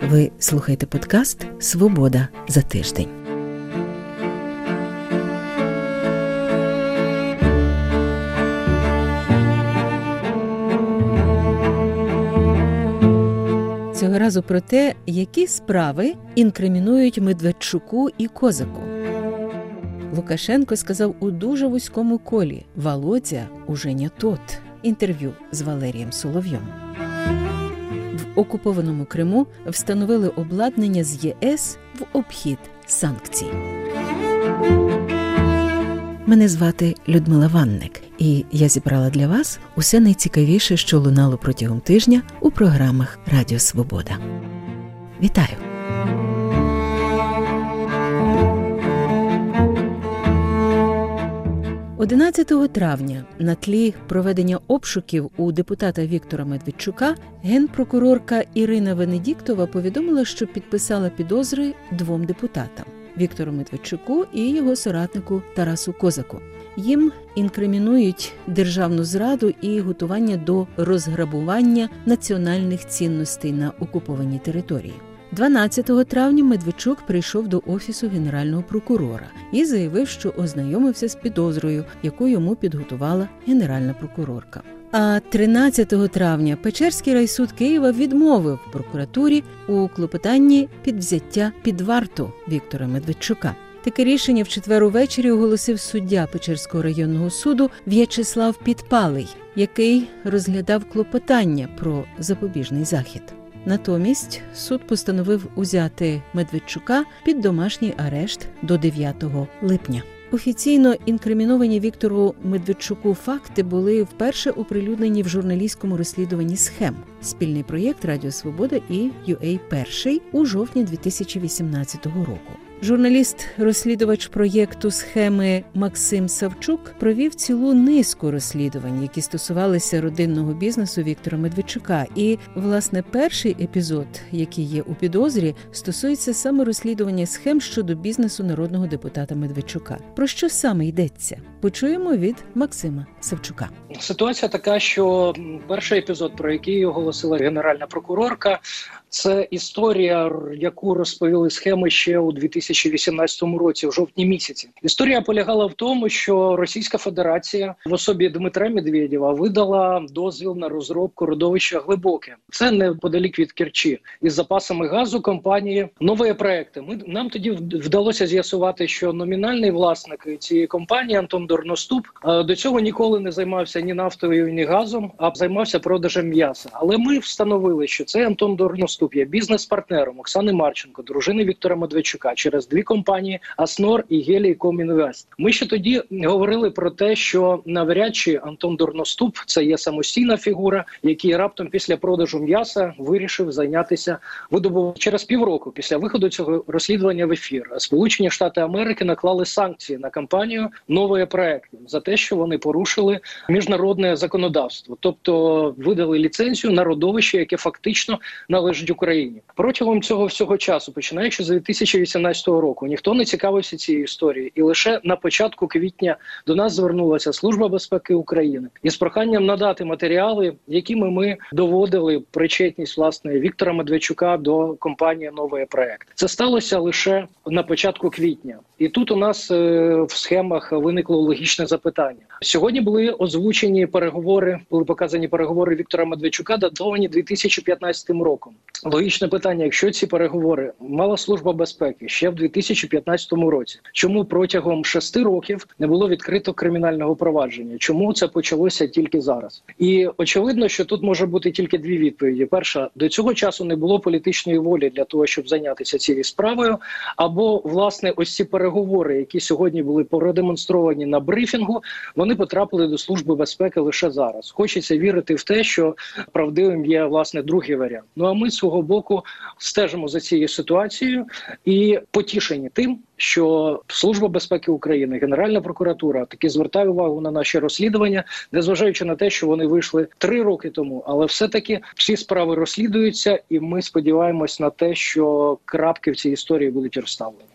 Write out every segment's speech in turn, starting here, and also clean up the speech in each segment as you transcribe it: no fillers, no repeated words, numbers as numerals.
Ви слухаєте подкаст «Свобода за тиждень». Цього разу про те, які справи інкримінують Медведчуку і Козаку. Лукашенко сказав у дуже вузькому колі: «Володя уже не тот». Інтерв'ю з Валерієм Соловйом. В окупованому Криму встановили обладнання з ЄС в обхід санкцій. Мене звати Людмила Ванник, і я зібрала для вас усе найцікавіше, що лунало протягом тижня у програмах Радіо Свобода. Вітаю! «11 травня на тлі проведення обшуків у депутата Віктора Медведчука генпрокурорка Ірина Венедіктова повідомила, що підписала підозри двом депутатам – Віктору Медведчуку і його соратнику Тарасу Козаку. Їм інкримінують державну зраду і готування до розграбування національних цінностей на окупованій території. 12 травня Медведчук прийшов до Офісу Генерального прокурора і заявив, що ознайомився з підозрою, яку йому підготувала Генеральна прокурорка. А 13 травня Печерський райсуд Києва відмовив прокуратурі у клопотанні під взяття під варту Віктора Медведчука. Таке рішення в четвер увечері оголосив суддя Печерського районного суду В'ячеслав Підпалий, який розглядав клопотання про запобіжний захід. Натомість суд постановив узяти Медведчука під домашній арешт до 9 липня. Офіційно інкриміновані Віктору Медведчуку факти були вперше оприлюднені в журналістському розслідуванні «Схем» – спільний проєкт Радіо Свобода і UA-1 у жовтні 2018 року. Журналіст-розслідувач проєкту «Схеми» Максим Савчук провів цілу низку розслідувань, які стосувалися родинного бізнесу Віктора Медведчука. І, власне, перший епізод, який є у підозрі, стосується саме розслідування схем щодо бізнесу народного депутата Медведчука. Про що саме йдеться? Почуємо від Максима Савчука. Ситуація така, що перший епізод, про який оголосила Генеральна прокурорка, це історія, яку розповіли «Схеми» ще у 2018 році, в жовтні місяці. Історія полягала в тому, що Російська Федерація в особі Дмитра Медведєва видала дозвіл на розробку родовища Глибоке. Це неподалік від Керчі. Із запасами газу компанії «Нові проекти». Нам тоді вдалося з'ясувати, що номінальний власник цієї компанії Антон Дорноступ до цього ніколи не займався ні нафтою, ні газом, а займався продажем м'яса. Але ми встановили, що цей Антон Дорноступ є бізнес-партнером Оксани Марченко, дружини Віктора Медведчука, через дві компанії «Аснор» і «Гелій.Ком Інвест». Ми ще тоді говорили про те, що навряд чи Антон Дорноступ – це є самостійна фігура, який раптом після продажу м'яса вирішив зайнятися видобуванням. Через півроку після виходу цього розслідування в ефір Сполучені Штати Америки наклали санкції на компанію «Нові проекти» за те, що вони порушили міжнародне законодавство, тобто видали ліцензію на родовище, яке фактично належить Україні. Протягом цього всього часу, починаючи з 2018 року, ніхто не цікавився цією історією. І лише на початку квітня до нас звернулася Служба безпеки України із проханням надати матеріали, якими ми доводили причетність, власне, Віктора Медведчука до компанії «Новий проект». Це сталося лише на початку квітня. І тут у нас в схемах виникло логічне запитання. Сьогодні були озвучені переговори, були показані переговори Віктора Медведчука, датовані 2015 роком. Логічне питання, якщо ці переговори мала Служба безпеки ще в 2015 році, чому протягом 6 років не було відкрито кримінального провадження? Чому це почалося тільки зараз? І очевидно, що тут може бути тільки дві відповіді. Перша, до цього часу не було політичної волі для того, щоб зайнятися цією справою, або, власне, ось ці переговори, які сьогодні були продемонстровані на брифінгу, вони потрапили до Служби безпеки лише зараз. Хочеться вірити в те, що правдивим є, власне, другий варіант. Ну а ми з свого боку стежимо за цією ситуацією і потішені тим, що Служба безпеки України, Генеральна прокуратура таки звертає увагу на наші розслідування, незважаючи на те, що вони вийшли 3 роки тому. Але все-таки всі справи розслідуються, і ми сподіваємось на те, що крапки в цій історії будуть розставлені.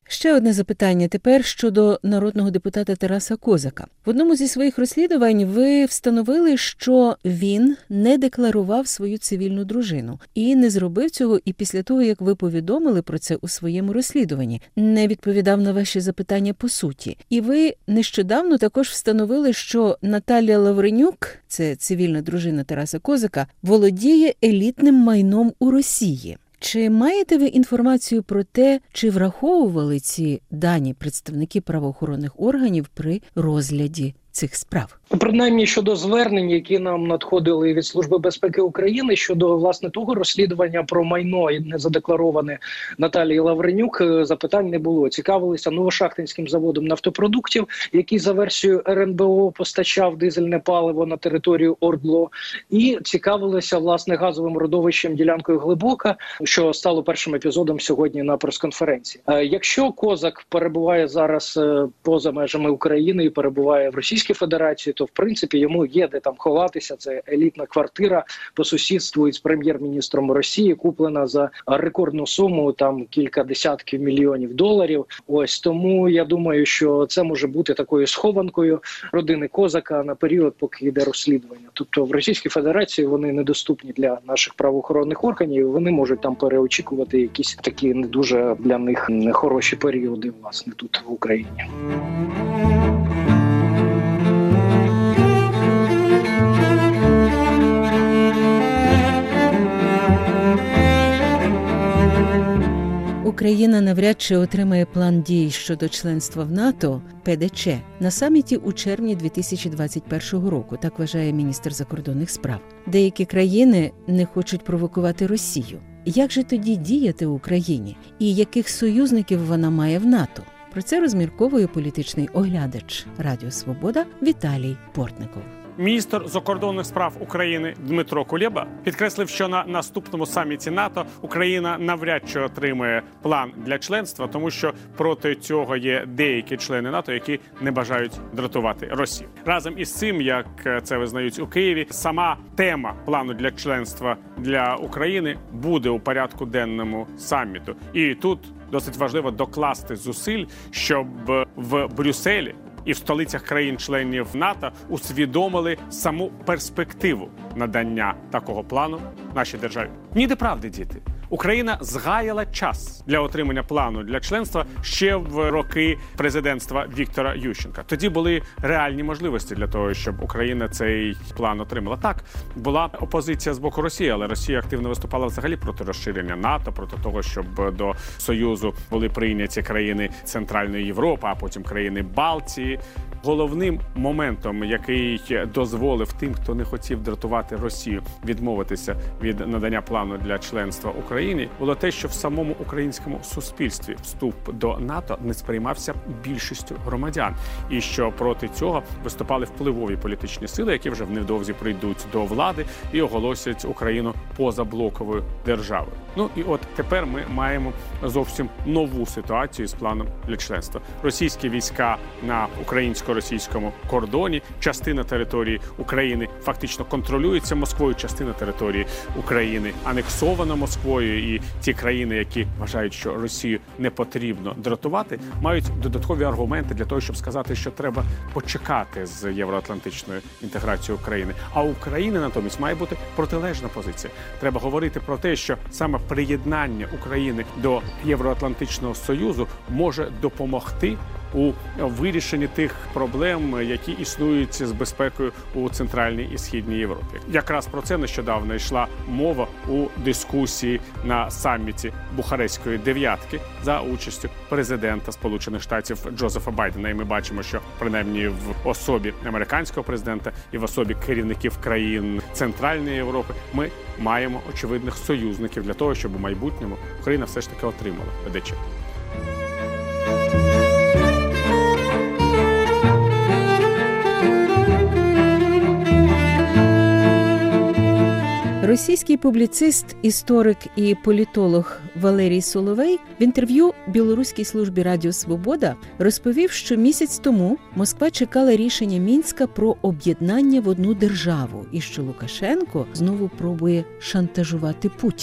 Ще одне запитання тепер щодо народного депутата Тараса Козака. В одному зі своїх розслідувань ви встановили, що він не декларував свою цивільну дружину і не зробив цього і після того, як ви повідомили про це у своєму розслідуванні, не відповідав на ваші запитання по суті. І ви нещодавно також встановили, що Наталія Лавренюк, це цивільна дружина Тараса Козака, володіє елітним майном у Росії. Чи маєте ви інформацію про те, чи враховували ці дані представники правоохоронних органів при розгляді цих справ? Принаймні щодо звернень, які нам надходили від Служби безпеки України щодо власне того розслідування про майно незадеклароване Наталії Лавренюк, запитань не було. Цікавилися Новошахтинським заводом нафтопродуктів, який за версією РНБО постачав дизельне паливо на територію ОРДЛО, і цікавилися власне газовим родовищем ділянкою Глибока, що стало першим епізодом сьогодні на прес-конференції. Якщо Козак перебуває зараз поза межами України і перебуває в Російській Федерації, то в принципі йому є де там ховатися. Це елітна квартира по сусідству із прем'єр-міністром Росії, куплена за рекордну суму, там кілька десятків мільйонів доларів. Ось тому я думаю, що це може бути такою схованкою родини Козака на період, поки йде розслідування. Тобто в Російській Федерації вони недоступні для наших правоохоронних органів. Вони можуть там переочікувати якісь такі не дуже для них хороші періоди, власне, тут в Україні. Україна навряд чи отримає план дій щодо членства в НАТО ПДЧ на саміті у червні 2021 року, так вважає міністр закордонних справ. Деякі країни не хочуть провокувати Росію. Як же тоді діяти Україні? І яких союзників вона має в НАТО? Про це розмірковує політичний оглядач Радіо Свобода Віталій Портников. Міністр закордонних справ України Дмитро Кулеба підкреслив, що на наступному саміті НАТО Україна навряд чи отримає план для членства, тому що проти цього є деякі члени НАТО, які не бажають дратувати Росію. Разом із цим, як це визнають у Києві, сама тема плану для членства для України буде у порядку денному саміту. І тут досить важливо докласти зусиль, щоб в Брюсселі і в столицях країн-членів НАТО усвідомили саму перспективу надання такого плану нашій державі. Ніде правди, діти. Україна згаяла час для отримання плану для членства ще в роки президентства Віктора Ющенка. Тоді були реальні можливості для того, щоб Україна цей план отримала. Так, була опозиція з боку Росії, але Росія активно виступала взагалі проти розширення НАТО, проти того, щоб до Союзу були прийняті країни Центральної Європи, а потім країни Балтії. Головним моментом, який дозволив тим, хто не хотів дратувати Росію, відмовитися від надання плану для членства Україні, було те, що в самому українському суспільстві вступ до НАТО не сприймався більшістю громадян. І що проти цього виступали впливові політичні сили, які вже невдовзі прийдуть до влади і оголосять Україну позаблоковою державою. Ну і от тепер ми маємо зовсім нову ситуацію з планом для членства. Російські війська на українсько-російському кордоні, частина території України фактично контролюється Москвою, частина території України анексована Москвою, і ті країни, які вважають, що Росію не потрібно дратувати, мають додаткові аргументи для того, щоб сказати, що треба почекати з євроатлантичною інтеграцією України. А у України натомість має бути протилежна позиція. Треба говорити про те, що саме приєднання України до Євроатлантичного Союзу може допомогти у вирішенні тих проблем, які існують з безпекою у Центральній і Східній Європі. Якраз про це нещодавно йшла мова у дискусії на саміті Бухарестської дев'ятки за участю президента Сполучених Штатів Джозефа Байдена. І ми бачимо, що принаймні в особі американського президента і в особі керівників країн Центральної Європи ми маємо очевидних союзників для того, щоб у майбутньому Україна все ж таки отримала ПДЧ. Російський публіцист, історик і політолог Валерій Соловей в інтерв'ю Білоруській службі Радіо Свобода розповів, що місяць тому Москва чекала рішення Мінська про об'єднання в одну державу і що Лукашенко знову пробує шантажувати Путіна.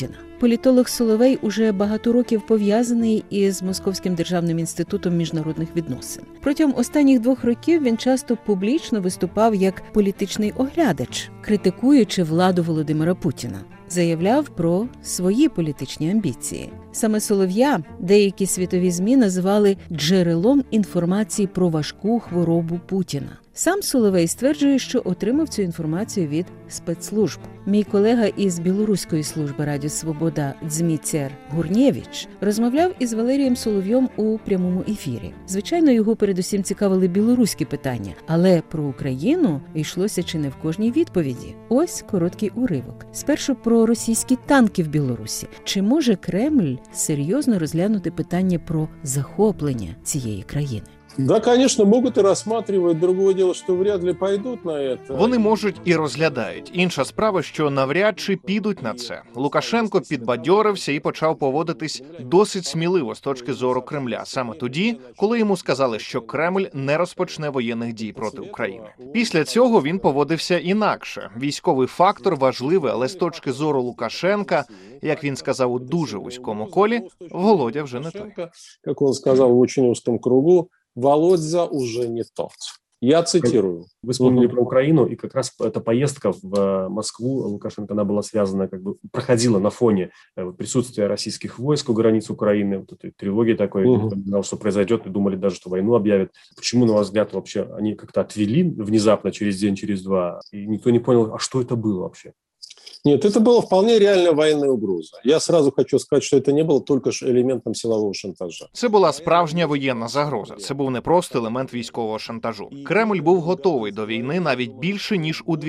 політолог Соловей уже багато років пов'язаний із Московським державним інститутом міжнародних відносин. Протягом останніх 2 років він часто публічно виступав як політичний оглядач, критикуючи владу Володимира Путіна. Заявляв про свої політичні амбіції. Саме Солов'я деякі світові ЗМІ називали джерелом інформації про важку хворобу Путіна. Сам Соловей стверджує, що отримав цю інформацію від спецслужб. Мій колега із білоруської служби Радіо Свобода Дзміцер Гурнєвіч розмовляв із Валерієм Соловйом у прямому ефірі. Звичайно, його передусім цікавили білоруські питання, але про Україну йшлося чи не в кожній відповіді. Ось короткий уривок. Спершу про російські танки в Білорусі. Чи може Кремль серйозно розглянути питання про захоплення цієї країни? Да, конечно, могут и рассматривать. Другое дело, что вряд ли пойдут на это. Вони можуть і розглядають. Інша справа, що навряд чи підуть на це. Лукашенко підбадьорився і почав поводитись досить сміливо з точки зору Кремля. Саме тоді, коли йому сказали, що Кремль не розпочне воєнних дій проти України. Після цього він поводився інакше. Військовий фактор важливий, але з точки зору Лукашенка, як він сказав у дуже вузькому колі, Володя вже не той. Как он сказал в очень узком кругу, Володя уже не тот. Я цитирую. Вы вспомнили про Украину, и как раз эта поездка в Москву Лукашенко, она была связана, проходила на фоне присутствия российских войск у границ Украины, вот этой тревоги такой, никто не знал, что произойдет, и думали даже, что войну объявят. Почему, на ваш взгляд, вообще они как-то отвели внезапно через день, через два, и никто не понял, а что это было вообще? Нет, это была вполне реальная военная угроза. Я сразу хочу сказать, что это не было только элементом силового шантажа. Це була справжня воєнна загроза. Це був не просто елемент військового шантажу. Кремль був готовий до війни навіть більше, ніж у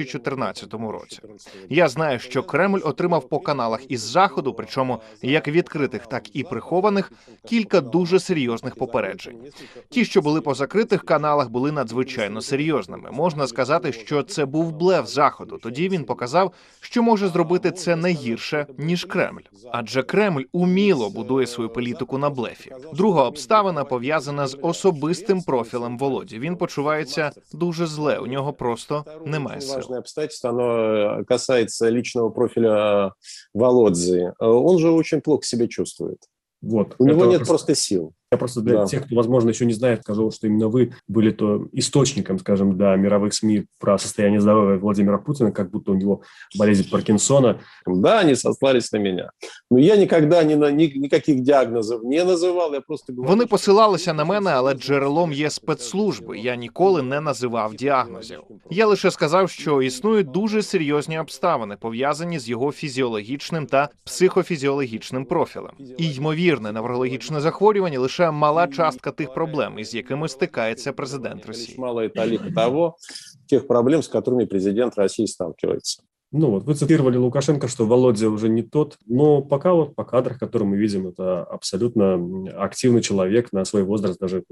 2014 році. Я знаю, що Кремль отримав по каналах із Заходу, причому як відкритих, так і прихованих, кілька дуже серйозних попереджень. Ті, що були по закритих каналах, були надзвичайно серйозними. Можна сказати, що це був блеф Заходу. Тоді він показав, що може зробити це не гірше, ніж Кремль. Адже Кремль уміло будує свою політику на блефі. Друга обставина пов'язана з особистим профілем Володі. Він почувається дуже зле, у нього просто немає сил. Важное обстоятельство, оно касается личного профиля Володи. Он же очень плохо себя чувствует. Вот. У него нет просто сил. Я просто для тех, кто, возможно, еще не знает, скажу, что именно вы были то источником, скажем, для мировых СМИ про состояние здоровья Владимира Путина, как будто у него болезнь Паркинсона. Да, они сослались на меня. Но я никогда никаких диагнозов не называл. Я просто говорю, Вони посилалися на мене, але джерелом є спецслужби. Я ніколи не називав діагнозів. Я лише сказав, що існують дуже серйозні обставини, пов'язані з його фізіологічним та психофізіологічним профілем. І ймовірне неврологічне захворювання лише мала частка тих проблем, із якими стикається президент Росії. Мало того, тех проблем, с которыми президент России сталкивается. Ну вот, вы цитировали Лукашенко, что Володя уже не тот, но пока вот по кадрах, которые мы видим, это абсолютно активный человек на свой возраст даже.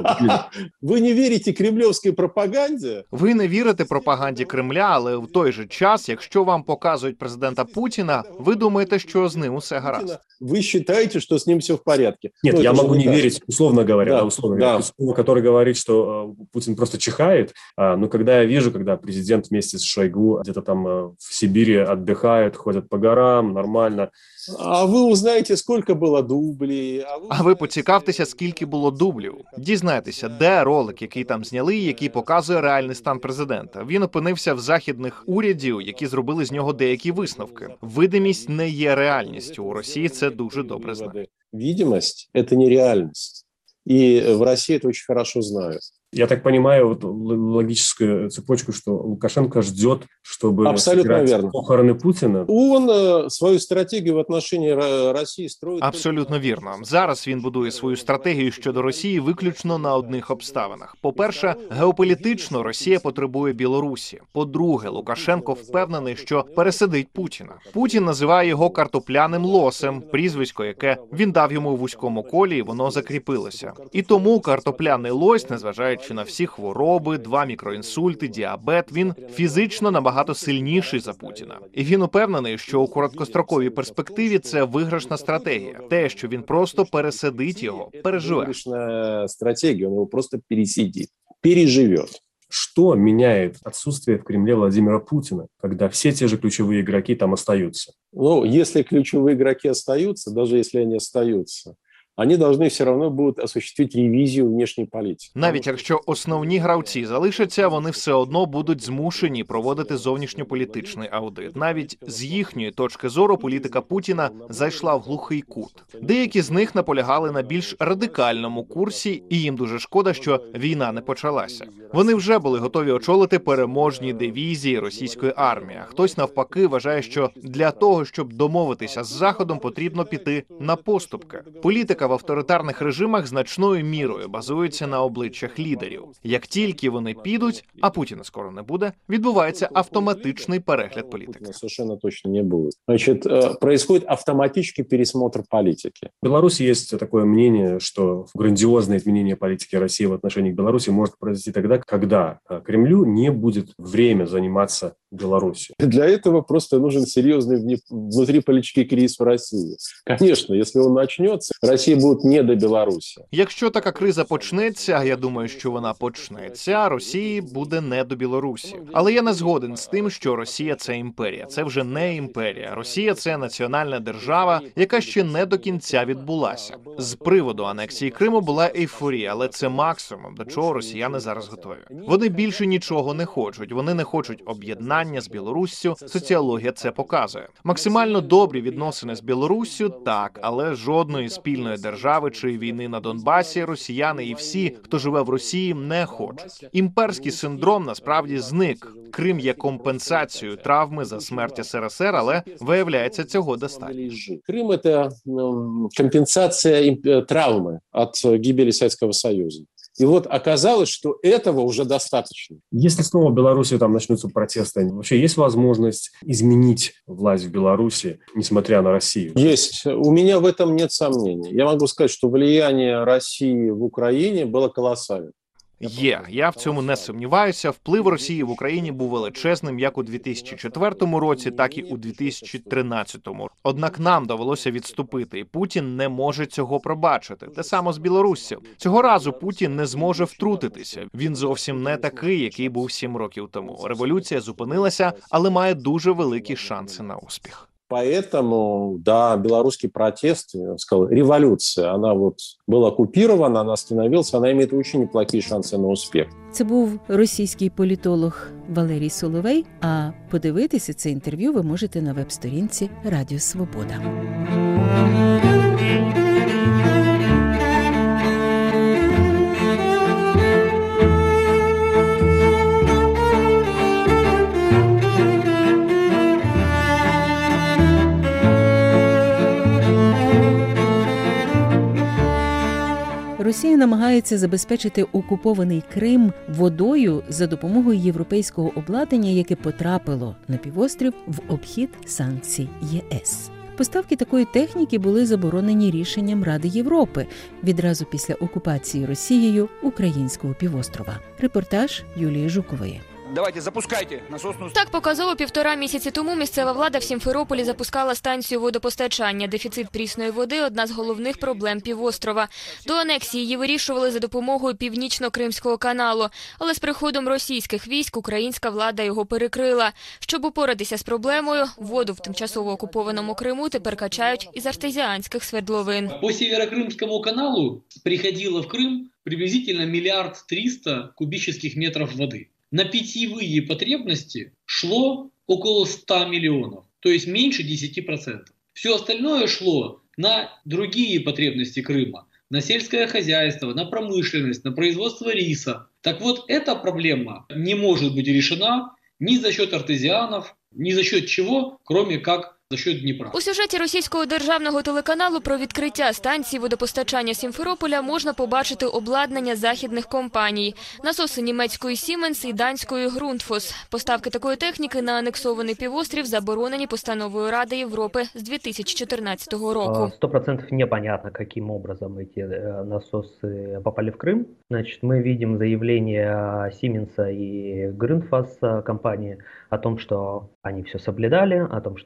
Ви не вірите кремлівській пропаганді? Ви не вірите пропаганді Кремля, але в той же час, якщо вам показують президента Путіна, ви думаєте, що з ним усе гаразд. Вы считаете, что с ним все в порядке? Нет, я могу не так. верить, условно говоря, Да, условно да. говоря, который говорит, что Путин просто чихает, но когда я вижу, когда президент вместе с Шойгу где-то там в Сибири отдыхают, ходят по горам, нормально. А ви узнаєте, скільки було дублів? А ви поцікавтеся, скільки було дублів. Дізнайтеся, де ролик, який там зняли, який показує реальний стан президента. Він опинився в західних урядів, які зробили з нього деякі висновки. Видимість не є реальністю. У Росії це дуже добре знає. Видимость – это не реальность. И в России это очень хорошо знают. Я так понимаю, вот логическую цепочку, что Лукашенко ждет, чтобы сыграть похороны Путина. Он свою стратегию в отношении России строит... Абсолютно вірно. Зараз він будує свою стратегію щодо Росії виключно на одних обставинах. По-перше, геополітично Росія потребує Білорусі. По-друге, Лукашенко впевнений, що пересидить Путіна. Путін називає його картопляним лосем, прізвисько, яке він дав йому у вузькому колі, і воно закріпилося. І тому картопляний лось, незважаючи на всі хвороби, 2 мікроінсульти, діабет, він фізично набагато сильніший за Путіна. І він упевнений, що у короткостроковій перспективі це виграшна стратегія. Те, що він просто пересидить його, переживе. Виграшна стратегія, він його просто пересидить, переживе. Что меняет отсутствие в Кремле Владимира Путина, когда все те же ключевые игроки там остаются? Ну, если ключевые игроки остаются, даже если они остаются, они должны все равно будут осуществить ревизию внешней политики. Навіть якщо основні гравці залишаться, вони все одно будуть змушені проводити зовнішньополітичний аудит. Навіть з їхньої точки зору політика Путіна зайшла в глухий кут. Деякі з них наполягали на більш радикальному курсі, і їм дуже шкода, що війна не почалася. Вони вже були готові очолити переможні дивізії російської армії. А хтось навпаки вважає, що для того, щоб домовитися з Заходом, потрібно піти на поступки. Політика в авторитарних режимах значною мірою базується на обличчях лідерів. Як тільки вони підуть, а Путіна скоро не буде, відбувається автоматичний перегляд політики. Совершенно точно не будет. Значит, происходит автоматический пересмотр политики. В Беларуси есть такое мнение, что грандиозное изменение политики России в отношении к Беларуси может произойти тогда, когда Кремлю не будет время заниматься Беларусью. Для этого просто нужен серьезный внутриполитический кризис в России. Конечно, если он начнется, Россия будет не до Беларуси. Якщо така криза почнеться, а я думаю, що вона почнеться, Росії буде не до Білорусі. Але я не згоден з тим, що Росія – це імперія. Це вже не імперія. Росія – це національна держава, яка ще не до кінця відбулася. З приводу анексії Криму була ейфорія, але це максимум, до чого росіяни зараз готові. Вони більше нічого не хочуть. Вони не хочуть об'єднання з Білоруссю. Соціологія це показує. Максимально добрі відносини з Білоруссю – так, але жодної спільної держави чи війни на Донбасі росіяни і всі, хто живе в Росії, не хочуть. Імперський синдром насправді зник. Крим є компенсацією травми за смерть СРСР, але виявляється, цього достатньо. Крым – это компенсация травмы от гибели Советского Союза. И вот оказалось, что этого уже достаточно. Если снова в Беларуси там начнутся протесты, вообще есть возможность изменить власть в Беларуси, несмотря на Россию? Есть. У меня в этом нет сомнений. Я могу сказать, что влияние России в Украине было колоссальным. Я в цьому не сумніваюся. Вплив Росії в Україні був величезним як у 2004 році, так і у 2013. Однак нам довелося відступити, і Путін не може цього пробачити. Те саме з Білоруссю. Цього разу Путін не зможе втрутитися. Він зовсім не такий, який був 7 років тому. Революція зупинилася, але має дуже великі шанси на успіх. Поэтому, да, белорусский протест, я сказал, революция, она вот была оккупирована, она остановилась, она имеет очень неплохие шансы на успех. Це був російський політолог Валерій Соловей, а подивитися це інтерв'ю ви можете на веб-сторінці Радіо Свобода. Росія намагається забезпечити окупований Крим водою за допомогою європейського обладнання, яке потрапило на півострів в обхід санкцій ЄС. Поставки такої техніки були заборонені рішенням Ради Європи відразу після окупації Росією українського півострова. Репортаж Юлії Жукової. Давайте, запускайте насосну... Так показово 1,5 місяці тому місцева влада в Сімферополі запускала станцію водопостачання. Дефіцит прісної води – одна з головних проблем півострова. До анексії її вирішували за допомогою Північно-Кримського каналу. Але з приходом російських військ українська влада його перекрила. Щоб упоратися з проблемою, воду в тимчасово окупованому Криму тепер качають із артезіанських свердловин. По Северокрымскому каналу приходило в Крым приблизительно 1 300 000 кубических метров воды. На питьевые потребности шло около 100 миллионов, то есть меньше 10%. Все остальное шло на другие потребности Крыма, на сельское хозяйство, на промышленность, на производство риса. Так вот, эта проблема не может быть решена ни за счет артезианов, ни за счет чего, кроме как за счет Дніпра. У сюжеті російського державного телеканалу про відкриття станції водопостачання Сімферополя можна побачити обладнання західних компаній. Насоси німецької Siemens і данської Grundfos. Поставки такої техніки на анексований півострів заборонені постановою Ради Європи з 2014 року. 100% непонятно, каким образом эти насосы попали в Крым. Значит, мы видим заявление Siemens и Grundfos компании о том, что они все соблюдали, о том, что они обязаны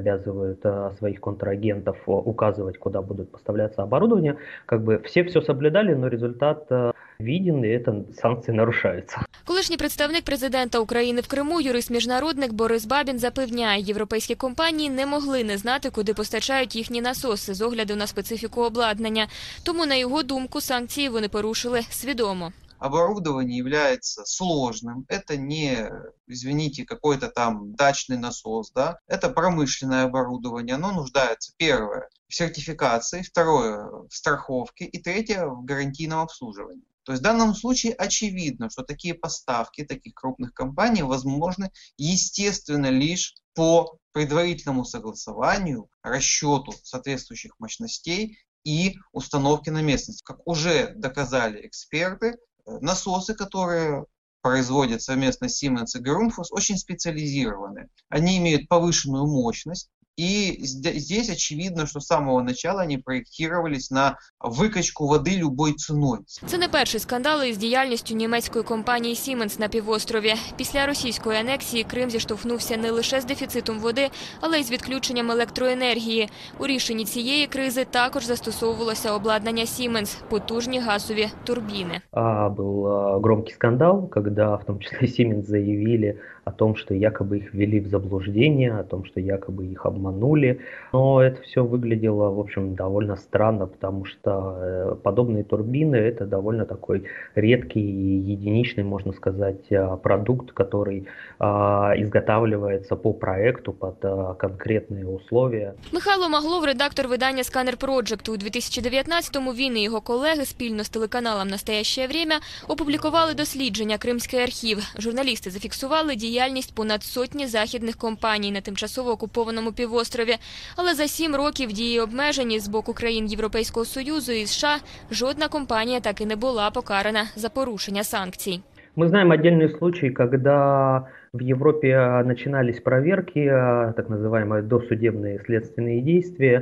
обязывают своих контрагентов указывать, куда будут поставляться оборудование. Как бы все соблюдали, но результат виден, і ці санкції нарушаються. Колишній представник президента України в Криму, юрист-міжнародник Борис Бабін запевняє, європейські компанії не могли не знати, куди постачають їхні насоси з огляду на специфіку обладнання. Тому, на його думку, санкції вони порушили свідомо. Оборудование является сложным. Это не, извините, какой-то там дачный насос, да? Это промышленное оборудование. Оно нуждается, первое, в сертификации, второе, в страховке и третье, в гарантийном обслуживании. То есть в данном случае очевидно, что такие поставки таких крупных компаний возможны, естественно, лишь по предварительному согласованию, расчету соответствующих мощностей и установки на местности. Как уже доказали эксперты, насосы, которые производят совместно Siemens и Grundfos, очень специализированы. Они имеют повышенную мощность. И здесь очевидно, что с самого начала они проектировались на викачку води любою ціною. Це не перший скандал із діяльністю німецької компанії Siemens на півострові. Після російської анексії Крим зіштовхнувся не лише з дефіцитом води, але й з відключенням електроенергії. У рішенні цієї кризи також застосовувалося обладнання Siemens – потужні газові турбіни. Был громкий скандал, когда в том числе Siemens заявили о том, что якобы их ввели в заблуждение, о том, что якобы их обманули. Но это все выглядело, в общем, довольно странно, потому что подобные турбины – это довольно такой редкий и единичный, можно сказать, продукт, который изготавливается по проекту под конкретные условия. Михайло Маглов, редактор видання «Сканер Проджект». У 2019-му він і його колеги спільно з телеканалом «Настоящее время» опублікували дослідження «Кримський архів». Журналісти зафіксували діяльність понад сотні західних компаній на тимчасово окупованому півострові. Але за 7 років дії обмежені з боку країн Європейського Союзу і США жодна компанія так і не була покарана за порушення санкцій. Мы знаем отдельные случаи, когда в Европе начинались проверки, так называемые досудебные следственные действия,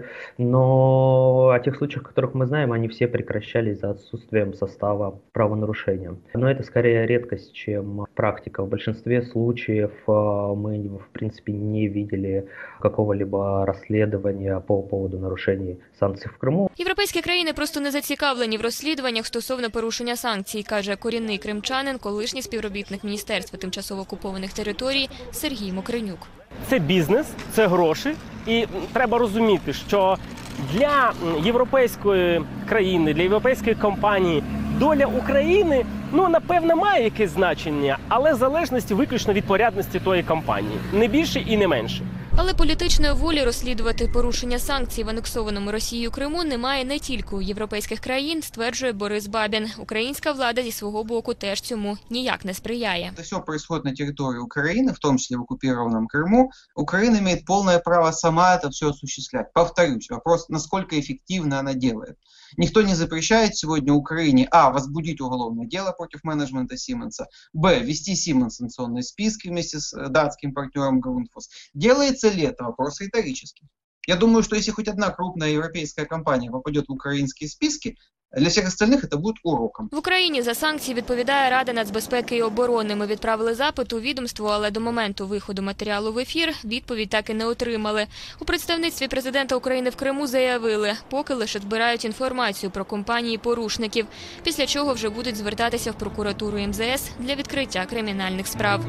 но о тех случаях, о которых мы знаем, они все прекращались за отсутствием состава правонарушения. Но это скорее редкость, чем практика. В большинстве случаев мы, в принципе, не видели какого-либо розслідування по поводу нарушень санкцій в Криму. Європейські країни просто не зацікавлені в розслідуваннях стосовно порушення санкцій, каже корінний кримчанин, колишній співробітник Міністерства тимчасово окупованих територій Сергій Мокринюк. Це бізнес, це гроші, і треба розуміти, що для європейської країни, для європейської компанії доля України, напевно, має якесь значення, але в залежності виключно від порядності тої компанії. Не більше і не менше. Але політичної волі розслідувати порушення санкцій в анексованому Росією Криму немає не тільки у європейських країн, стверджує Борис Бабін. Українська влада зі свого боку теж цьому ніяк не сприяє. Це все происходит на території України, в тому числі в оккупированном Криму. Україна має повне право сама це все осуществлять. Повторюсь, вопрос, насколько эффективно она делает. Никто не запрещает сегодня Украине возбудить уголовное дело против менеджмента Siemens, ввести Siemens в санкционные списки вместе с датским партнером Grundfos. Делается ли это? Вопрос риторический. Я думаю, что если хоть одна крупная европейская компания попадет в украинские списки, для всіх остальних це буде уроком. В Україні за санкції відповідає Рада нацбезпеки і оборони. Ми відправили запит у відомство, але до моменту виходу матеріалу в ефір відповідь так і не отримали. У представництві президента України в Криму заявили, поки лише збирають інформацію про компанії-порушників, після чого вже будуть звертатися в прокуратуру МЗС для відкриття кримінальних справ.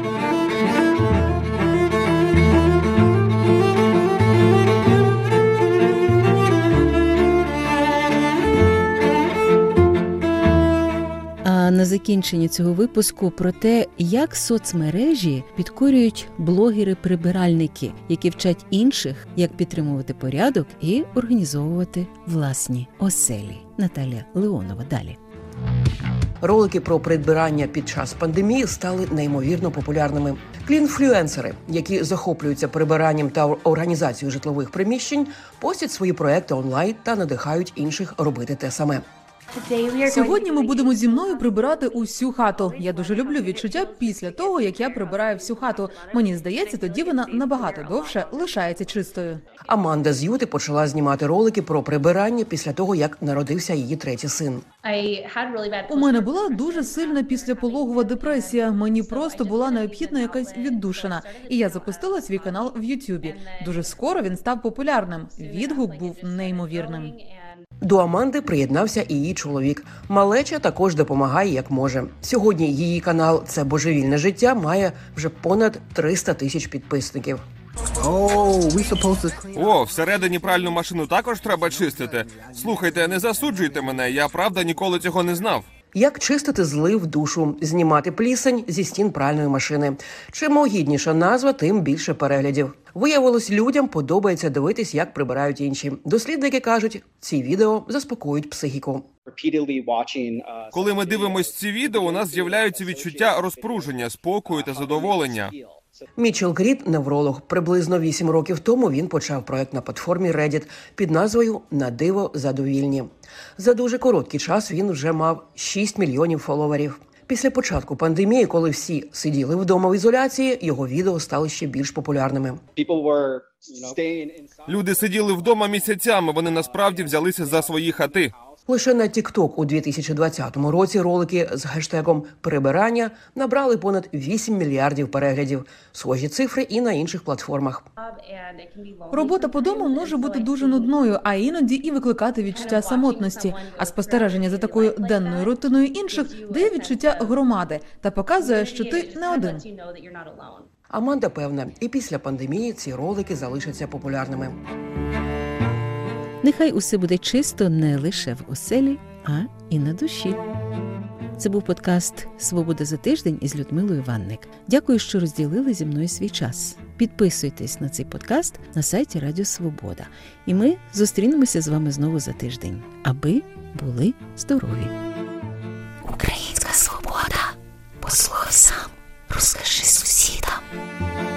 А на закінчення цього випуску про те, як соцмережі підкорюють блогери-прибиральники, які вчать інших, як підтримувати порядок і організовувати власні оселі. Наталя Леонова далі. Ролики про прибирання під час пандемії стали неймовірно популярними. Клінфлюенсери, які захоплюються прибиранням та організацією житлових приміщень, постять свої проекти онлайн та надихають інших робити те саме. Сьогодні ми будемо зі мною прибирати усю хату. Я дуже люблю відчуття після того, як я прибираю всю хату. Мені здається, тоді вона набагато довше лишається чистою. Аманда з Юти почала знімати ролики про прибирання після того, як народився її третій син. У мене була дуже сильна післяпологова депресія. Мені просто була необхідна якась віддушина. І я запустила свій канал в Ютубі. Дуже скоро він став популярним. Відгук був неймовірним. До Аманди приєднався і її чоловік. Малеча також допомагає, як може. Сьогодні її канал «Це божевільне життя» має вже понад 300 тисяч підписників. О, всередині пральну машину також треба чистити. Слухайте, не засуджуйте мене, я правда ніколи цього не знав. Як чистити злив душу, знімати плісень зі стін пральної машини. Чим огідніша назва, тим більше переглядів. Виявилось, людям подобається дивитись, як прибирають інші. Дослідники кажуть, ці відео заспокоюють психіку. Коли ми дивимося ці відео, у нас з'являються відчуття розпруження, спокою та задоволення. Мічел Крід – невролог. Приблизно 8 років тому він почав проект на платформі Reddit під назвою «На диво задовільні». За дуже короткий час він вже мав 6 мільйонів фоловерів. Після початку пандемії, коли всі сиділи вдома в ізоляції, його відео стали ще більш популярними. Люди сиділи вдома місяцями, вони насправді взялися за свої хати. Лише на TikTok у 2020 році ролики з хештегом «Прибирання» набрали понад 8 мільярдів переглядів. Схожі цифри і на інших платформах. Робота по дому може бути дуже нудною, а іноді і викликати відчуття самотності. А спостереження за такою денною рутиною інших дає відчуття громади та показує, що ти не один. Аманда певна, і після пандемії ці ролики залишаться популярними. Нехай усе буде чисто не лише в оселі, а і на душі. Це був подкаст «Свобода за тиждень» із Людмилою Ванник. Дякую, що розділили зі мною свій час. Підписуйтесь на цей подкаст на сайті Радіо Свобода. І ми зустрінемося з вами знову за тиждень, аби були здорові. Українська свобода. Послухай сам, розкажи сусідам.